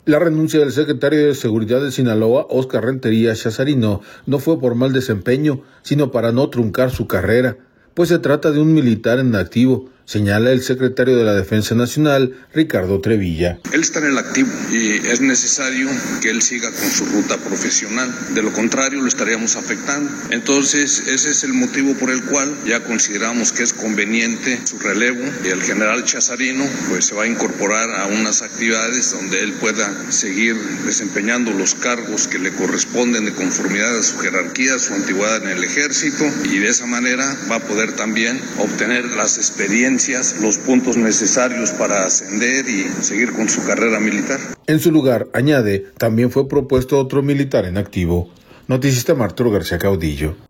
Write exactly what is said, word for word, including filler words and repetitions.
La renuncia del secretario de Seguridad de Sinaloa, Óscar Rentería Chazarino, no fue por mal desempeño, sino para no truncar su carrera, pues se trata de un militar en activo, señala el secretario de la Defensa Nacional, Ricardo Trevilla. Él está en el activo y es necesario que él siga con su ruta profesional, de lo contrario lo estaríamos afectando. Entonces ese es el motivo por el cual ya consideramos que es conveniente su relevo y el general Chazarino pues se va a incorporar a unas actividades donde él pueda seguir desempeñando los cargos que le corresponden de conformidad a su jerarquía, su antigüedad en el ejército, y de esa manera va a poder también obtener las experiencias, los puntos necesarios para ascender y seguir con su carrera militar. En su lugar, añade, también fue propuesto otro militar en activo. Noticista Arturo García Caudillo.